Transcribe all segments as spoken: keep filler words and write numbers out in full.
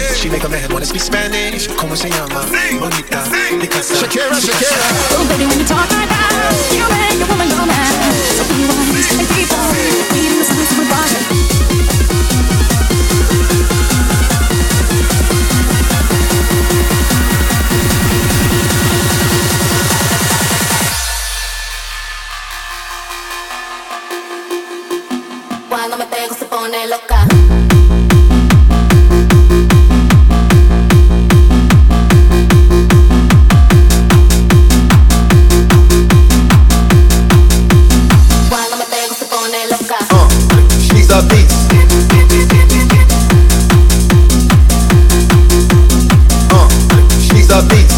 She make a man wanna speak Spanish. Como se llama? Bonita, Picasa, Shakira, Shakira. Oh baby, when you talk like that, you make a woman go mad. So you want to stay deeper, even the signs of a body. Cuando me pego se pone loca. Cuando me pego se pone loca. Uh, she's a beast. Uh, she's a beast.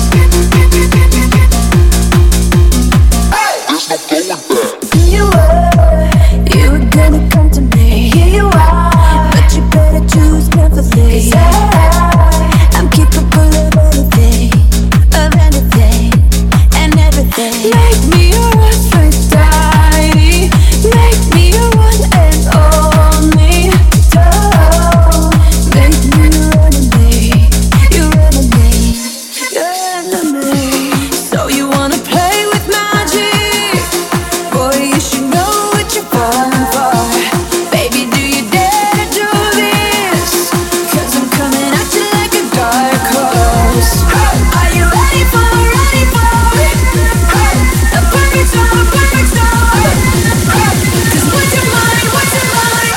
There's no going back. You were, you were gonna come to me. Here you are, but you better choose carefully. 'Cause I, I'm capable of anything, of anything, and everything. Make me your Aphrodite, make me your one and only. Don't make me your enemy, your enemy, your enemy. So you wanna play with magic? Boy, you should know what you're falling for. Baby, do you dare to do this? 'Cause I'm coming at you like a dark horse. Are you ready for, ready for the perfect storm, perfect storm? 'Cause what's your mind, what's your mind?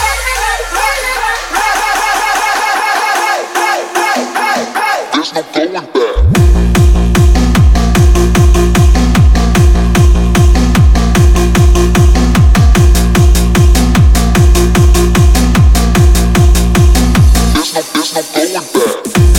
There's no going back. There's no, there's no going back.